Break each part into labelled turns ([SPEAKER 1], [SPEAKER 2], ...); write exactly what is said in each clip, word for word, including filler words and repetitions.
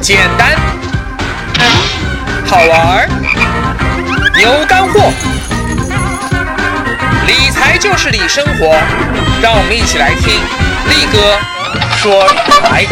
[SPEAKER 1] 简单、好玩、有干货，理财就是理生活，让我们一起来听力哥说理财。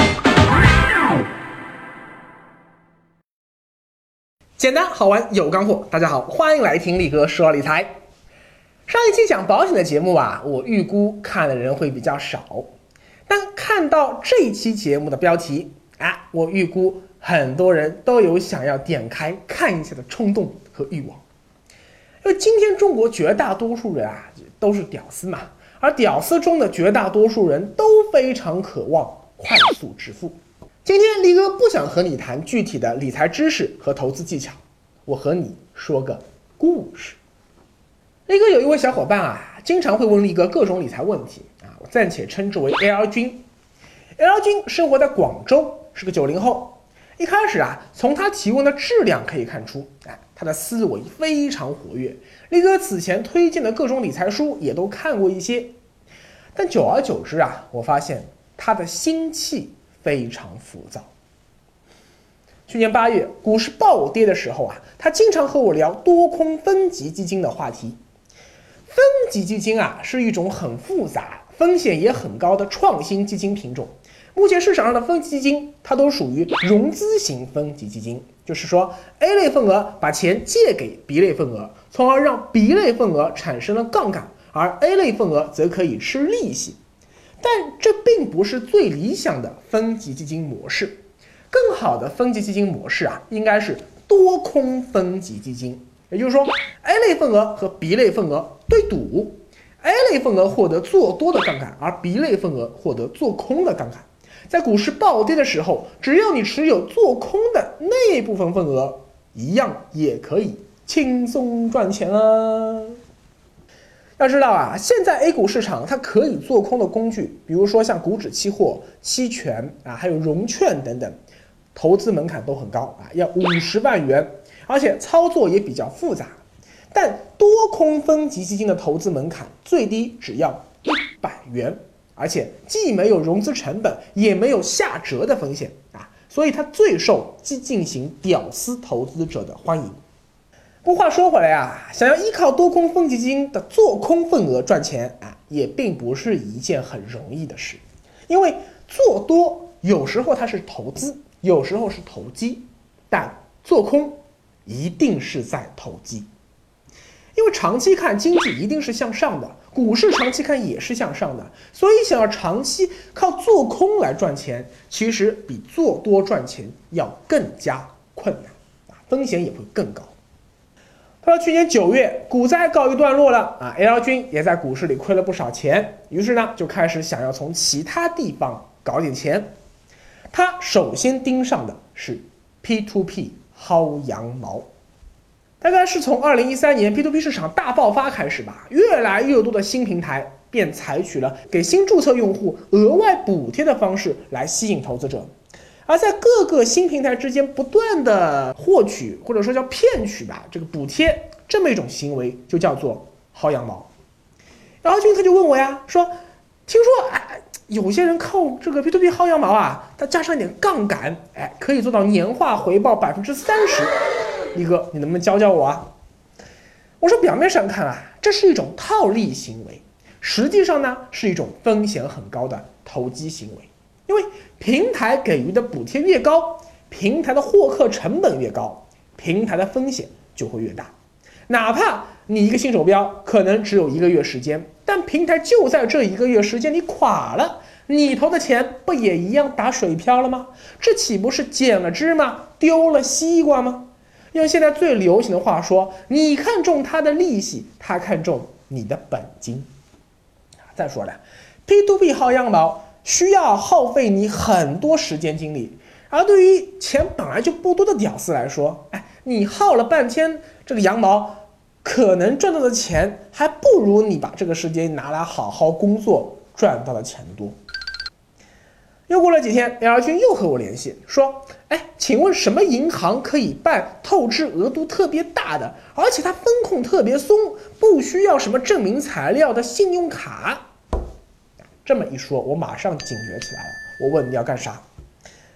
[SPEAKER 2] 简单好玩有干货，大家好，欢迎来听力哥说理财。上一期讲保险的节目啊，我预估看的人会比较少，但看到这一期节目的标题啊，我预估很多人都有想要点开看一下的冲动和欲望。因为今天中国绝大多数人啊都是屌丝嘛，而屌丝中的绝大多数人都非常渴望快速致富。今天力哥不想和你谈具体的理财知识和投资技巧，我和你说个故事。力哥有一位小伙伴啊，经常会问力哥各种理财问题啊，我暂且称之为 L 君。L 君生活在广州，是个九零后。一开始啊，从他提问的质量可以看出，哎，他的思维非常活跃。力哥此前推荐的各种理财书也都看过一些，但久而久之啊，我发现他的心气非常浮躁。去年八月股市暴跌的时候啊，他经常和我聊多空分级基金的话题。分级基金啊，是一种很复杂、风险也很高的创新基金品种。目前市场上的分级基金，它都属于融资型分级基金，就是说 A 类份额把钱借给 B 类份额，从而让 B 类份额产生了杠杆，而 A 类份额则可以吃利息。但这并不是最理想的分级基金模式，更好的分级基金模式啊，应该是多空分级基金，也就是说 A 类份额和 B 类份额对赌， A 类份额获得做多的杠杆，而 B 类份额获得做空的杠杆。在股市暴跌的时候，只要你持有做空的那部分份额，一样也可以轻松赚钱啊。要知道啊，现在 A 股市场它可以做空的工具，比如说像股指期货、期权啊，还有融券等等，投资门槛都很高啊，要五十万元，而且操作也比较复杂。但多空分级基金的投资门槛最低只要一百元。而且既没有融资成本，也没有下折的风险啊，所以它最受激进型屌丝投资者的欢迎。不过话说回来啊，想要依靠多空分级基金的做空份额赚钱啊，也并不是一件很容易的事。因为做多有时候它是投资，有时候是投机，但做空一定是在投机。因为长期看经济一定是向上的，股市长期看也是向上的，所以想要长期靠做空来赚钱，其实比做多赚钱要更加困难，风险也会更高。到了去年九月，股灾告一段落了啊 ，L 君也在股市里亏了不少钱，于是呢就开始想要从其他地方搞点钱。他首先盯上的是 P to P 薅羊毛。大概是从二零一三年 P to P 市场大爆发开始吧，越来越多的新平台便采取了给新注册用户额外补贴的方式来吸引投资者，而在各个新平台之间不断的获取或者说叫骗取吧这个补贴，这么一种行为就叫做薅羊毛。然后君他就问我呀，说听说哎有些人靠这个 P to P 薅羊毛啊，他加上一点杠杆，哎可以做到年化回报百分之三十。力哥，你能不能教教我啊？我说表面上看啊，这是一种套利行为，实际上呢是一种风险很高的投机行为。因为平台给予的补贴越高，平台的获客成本越高，平台的风险就会越大。哪怕你一个新手标可能只有一个月时间，但平台就在这一个月时间里垮了，你投的钱不也一样打水漂了吗？这岂不是捡了芝麻丢了西瓜吗？用现在最流行的话说，你看中他的利息，他看中你的本金。再说了 P to P 薅羊毛需要耗费你很多时间精力，而对于钱本来就不多的屌丝来说，哎，你耗了半天这个羊毛，可能赚到的钱还不如你把这个时间拿来好好工作赚到的钱多。又过了几天 ，L 君又和我联系说：“哎，请问什么银行可以办透支额度特别大的，而且它风控特别松，不需要什么证明材料的信用卡？”这么一说，我马上警觉起来了。我问你要干啥？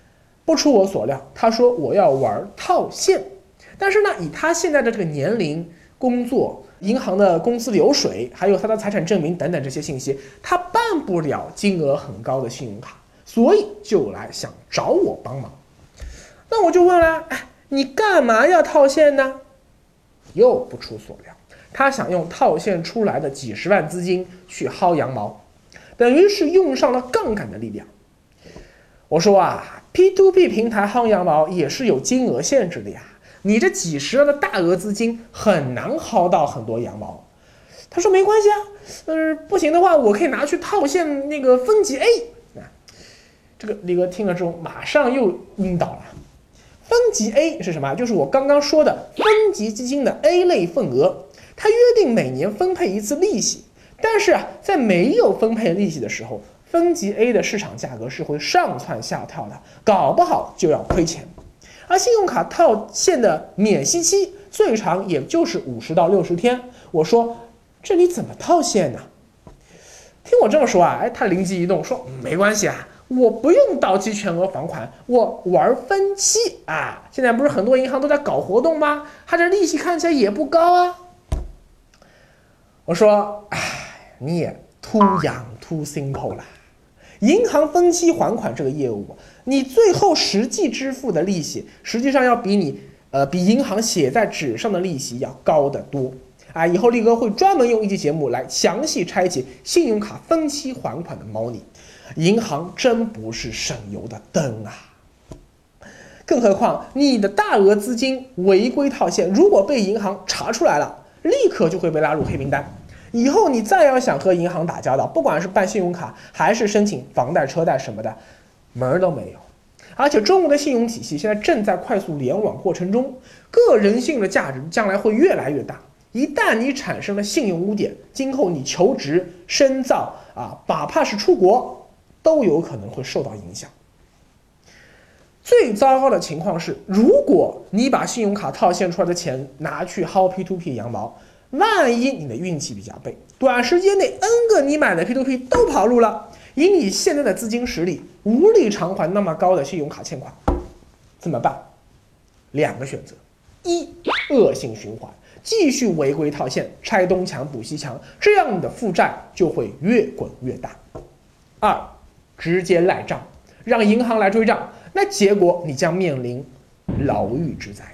[SPEAKER 2] 不出我所料，他说我要玩套现，但是呢，以他现在的这个年龄、工作、银行的公司流水，还有他的财产证明等等这些信息，他办不了金额很高的信用卡，所以就来想找我帮忙。那我就问了，哎，你干嘛要套现呢？又不出所料，他想用套现出来的几十万资金去薅羊毛，等于是用上了杠杆的力量。我说啊 ，P to P 平台薅羊毛也是有金额限制的呀，你这几十万的大额资金很难薅到很多羊毛。他说没关系啊，呃，不行的话我可以拿去套现那个分级 A。啊，这个李哥听了之后马上又晕倒了。分级 A 是什么？就是我刚刚说的分级基金的 A 类份额，它约定每年分配一次利息，但是啊，在没有分配利息的时候，分级 A 的市场价格是会上蹿下跳的，搞不好就要亏钱。而信用卡套现的免息期最长也就是五十到六十天。我说这你怎么套现呢？听我这么说啊，哎，他灵机一动说没关系啊，我不用到期全额还款，我玩分期啊！现在不是很多银行都在搞活动吗？它这利息看起来也不高啊。我说，哎，你也 too young too simple 了。银行分期还款这个业务，你最后实际支付的利息，实际上要比你呃比银行写在纸上的利息要高得多。啊，以后力哥会专门用一期节目来详细拆解信用卡分期还款的猫腻。银行真不是省油的灯啊！更何况你的大额资金违规套现，如果被银行查出来了，立刻就会被拉入黑名单。以后你再要想和银行打交道，不管是办信用卡还是申请房贷、车贷什么的，门儿都没有。而且中国的信用体系现在正在快速联网过程中，个人信用的价值将来会越来越大。一旦你产生了信用污点，今后你求职、深造啊，哪怕是出国，都有可能会受到影响。最糟糕的情况是，如果你把信用卡套现出来的钱拿去薅 P to P 羊毛，万一你的运气比较背，短时间内 N 个你买的 P to P 都跑路了，以你现在的资金实力，无力偿还那么高的信用卡欠款，怎么办？两个选择：一，恶性循环，继续违规套现，拆东墙补西墙，这样你的负债就会越滚越大；二，直接赖账，让银行来追账，那结果你将面临牢狱之灾。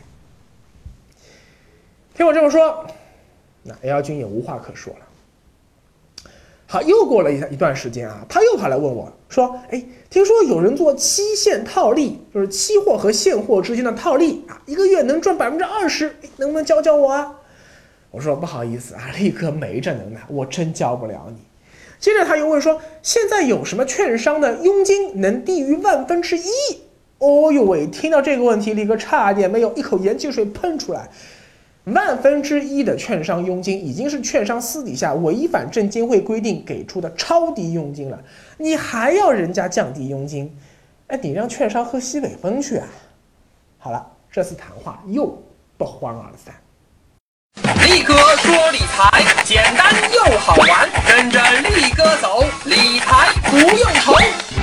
[SPEAKER 2] 听我这么说，那 L 君也无话可说了。好，又过了一一段时间啊，他又跑来问我说：“哎，听说有人做期限套利，就是期货和现货之间的套利啊，一个月能赚百分之二十，能不能教教我啊？”我说：“不好意思啊，力哥没这能耐，我真教不了你。”接着他又问说：“现在有什么券商的佣金能低于万分之一？”哦呦喂，听到这个问题，力哥差点没有一口盐汽水喷出来。万分之一的券商佣金已经是券商私底下违反证监会规定给出的超低佣金了，你还要人家降低佣金？哎，你让券商喝西北风去啊！好了，这次谈话又不欢而散。
[SPEAKER 1] 力哥说理财简单又好玩，跟着力哥走，理财不用愁。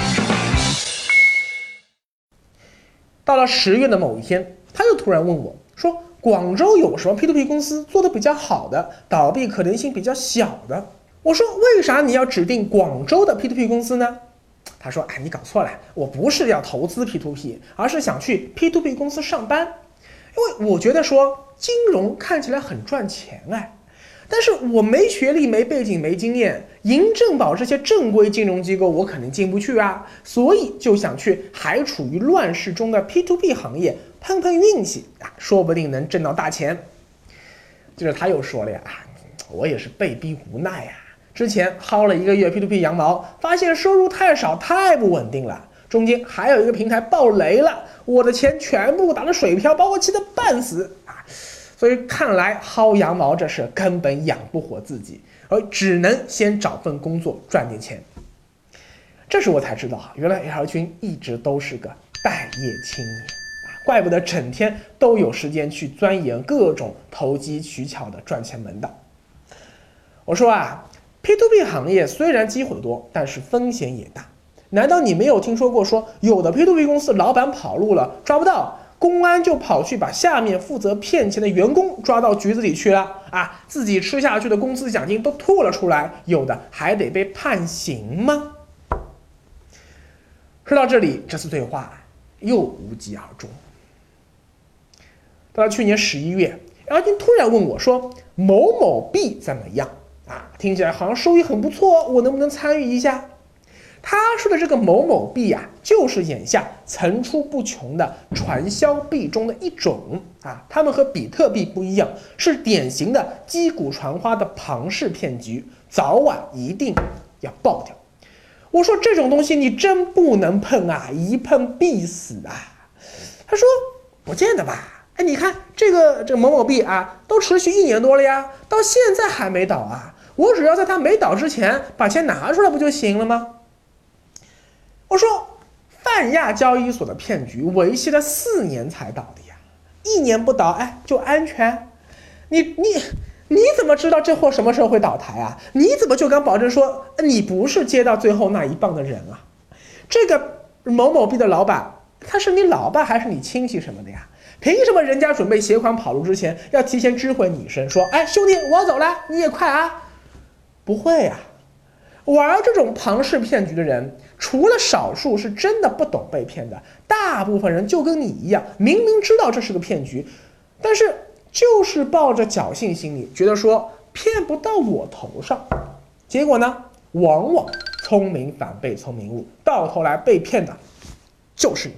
[SPEAKER 2] 到了十月的某一天，他又突然问我说：“广州有什么 P to P 公司做的比较好的，倒闭可能性比较小的？”我说：“为啥你要指定广州的 P to P 公司呢？”他说：“哎，你搞错了，我不是要投资 P to P， 而是想去 P to P 公司上班，因为我觉得说金融看起来很赚钱哎，但是我没学历、没背景、没经验，银证保这些正规金融机构我肯定进不去啊，所以就想去还处于乱世中的 P to P 行业碰碰运气啊，说不定能挣到大钱。”接着他又说了呀，我也是被逼无奈啊，之前薅了一个月 P to P 羊毛，发现收入太少，太不稳定了，中间还有一个平台爆雷了，我的钱全部打了水漂，把我气得半死啊！所以看来薅羊毛这事根本养不活自己，而只能先找份工作赚点钱。这时我才知道，原来 L 君一直都是个待业青年，怪不得整天都有时间去钻研各种投机取巧的赚钱门道。我说啊 ，P to P 行业虽然机会多，但是风险也大。 难道你没有听说过说有的 P to P 公司老板跑路了，抓不到，公安就跑去把下面负责骗钱的员工抓到局子里去了啊，自己吃下去的工资奖金都吐了出来，有的还得被判刑吗？说到这里，这次对话又无疾而终。到了去年十一月，姚军突然问我说：“某某币怎么样啊？听起来好像收益很不错，我能不能参与一下？”他说的这个某某币啊，就是眼下层出不穷的传销币中的一种啊。他们和比特币不一样，是典型的击鼓传花的庞氏骗局，早晚一定要爆掉。我说这种东西你真不能碰啊，一碰必死啊。他说不见得吧，哎，你看这个这个某某币啊，都持续一年多了呀，到现在还没倒啊。我只要在它没倒之前把钱拿出来不就行了吗？我说，泛亚交易所的骗局维系了四年才倒的呀，一年不倒，哎，就安全？你你你怎么知道这货什么时候会倒台啊？你怎么就敢保证说你不是接到最后那一棒的人啊？这个某某币的老板，他是你老爸还是你亲戚什么的呀？凭什么人家准备携款跑路之前要提前知会你一声，说，哎，兄弟，我要走了，你也快啊？不会啊。玩这种庞氏骗局的人，除了少数是真的不懂被骗的，大部分人就跟你一样，明明知道这是个骗局，但是就是抱着侥幸心理，觉得说骗不到我头上，结果呢，往往聪明反被聪明误，到头来被骗的就是你。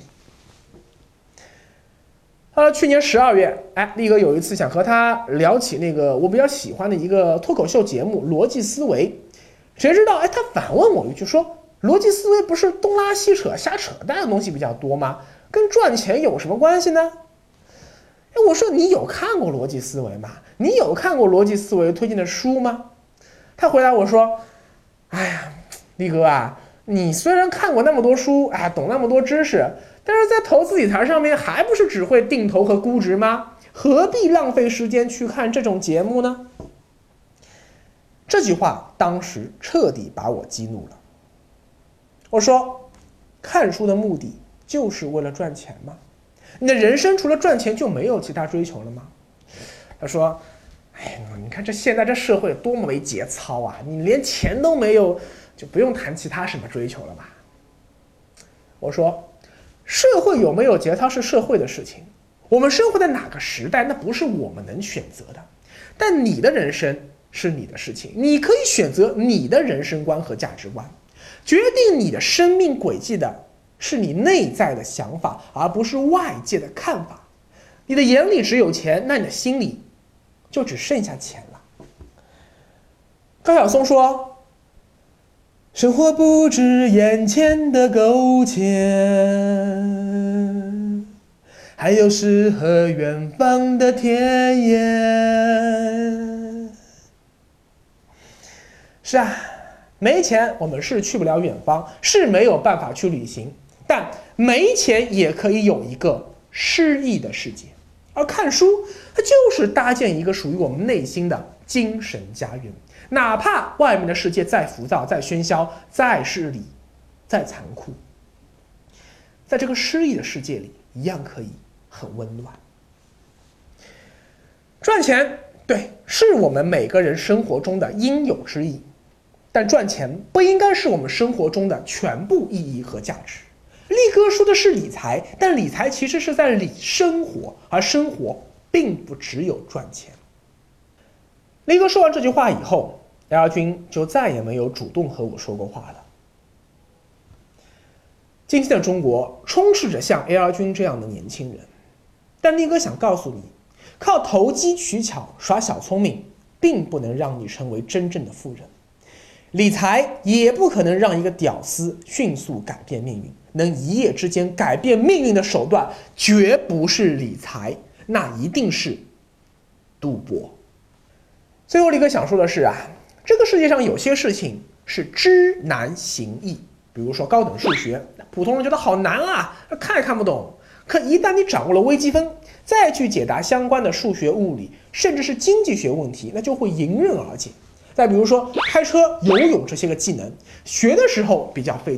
[SPEAKER 2] 呃，去年十二月，哎，力哥有一次想和他聊起那个我比较喜欢的一个脱口秀节目《逻辑思维》。谁知道，哎，他反问我一句说：“逻辑思维不是东拉西扯、瞎扯淡的东西比较多吗？跟赚钱有什么关系呢？”哎，我说你有看过逻辑思维吗？你有看过逻辑思维推荐的书吗？他回答我说：“哎呀，力哥啊，你虽然看过那么多书，哎，懂那么多知识，但是在投资理财上面还不是只会定投和估值吗？何必浪费时间去看这种节目呢？”这句话当时彻底把我激怒了。我说，看书的目的就是为了赚钱吗？你的人生除了赚钱就没有其他追求了吗？他说，哎，你看这现在这社会多么为节操啊，你连钱都没有，就不用谈其他什么追求了吧。我说，社会有没有节操是社会的事情，我们生活在哪个时代那不是我们能选择的，但你的人生是你的事情，你可以选择你的人生观和价值观，决定你的生命轨迹的是你内在的想法，而不是外界的看法。你的眼里只有钱，那你的心里就只剩下钱了。高晓松说，生活不止眼前的苟且，还有诗和远方的田野。是啊，没钱我们是去不了远方，是没有办法去旅行，但没钱也可以有一个诗意的世界。而看书，它就是搭建一个属于我们内心的精神家园，哪怕外面的世界再浮躁、再喧嚣、再势利、再残酷，在这个诗意的世界里，一样可以很温暖。赚钱，对，是我们每个人生活中的应有之义。但赚钱不应该是我们生活中的全部意义和价值。力哥说的是理财，但理财其实是在理生活，而生活并不只有赚钱。力哥说完这句话以后，姚军就再也没有主动和我说过话了。今天的中国充斥着像 A R 君这样的年轻人，但力哥想告诉你，靠投机取巧耍小聪明并不能让你成为真正的富人，理财也不可能让一个屌丝迅速改变命运，能一夜之间改变命运的手段绝不是理财，那一定是赌博。最后力哥想说的是啊，这个世界上有些事情是知难行易，比如说高等数学，普通人觉得好难啊，看也看不懂，可一旦你掌握了微积分，再去解答相关的数学、物理，甚至是经济学问题，那就会迎刃而解。再比如说开车、游泳这些个技能，学的时候比较费劲，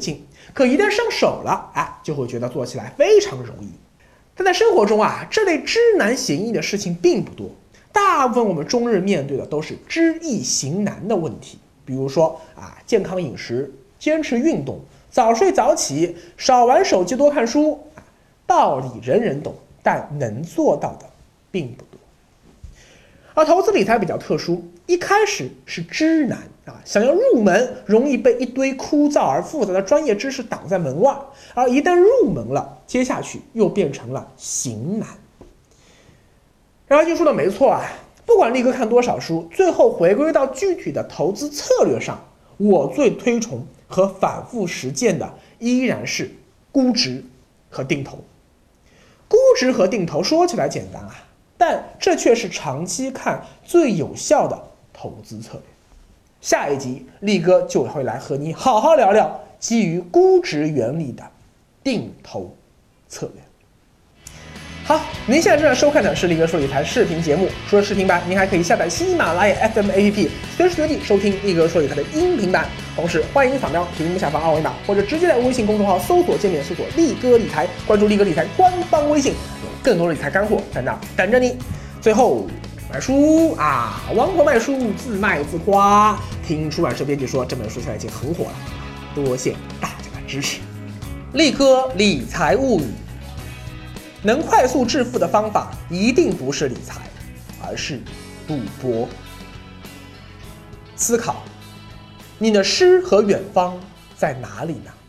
[SPEAKER 2] 可一旦上手了，哎，就会觉得做起来非常容易。但在生活中啊，这类知难行易的事情并不多，大部分我们终日面对的都是知易行难的问题。比如说啊，健康饮食、坚持运动、早睡早起、少玩手机、多看书，道理人人懂，但能做到的并不多。而投资理财比较特殊，一开始是知难啊，想要入门容易被一堆枯燥而复杂的专业知识挡在门外，而一旦入门了，接下去又变成了行难。然而就说的没错啊，不管力哥看多少书，最后回归到具体的投资策略上，我最推崇和反复实践的依然是估值和定投。估值和定投说起来简单啊，但这却是长期看最有效的投资策略。下一集力哥就会来和你好好聊聊基于估值原理的定投策略。好，您现在正在收看的是力哥说理财视频节目。除了视频版，您还可以下载喜马拉雅 F M A P P， 随时随地收听力哥说理财的音频版。同时，欢迎扫描屏幕下方二维码，或者直接在微信公众号搜索界面搜索力哥理财，关注力哥理财官方微信，有更多的理财干货在那等着你。最后，买书啊，王婆卖书自卖自夸。听出版社编辑说，这本书现在已经很火了，多谢大家的支持。力哥理财物语。能快速致富的方法一定不是理财，而是赌博。思考，你的诗和远方在哪里呢？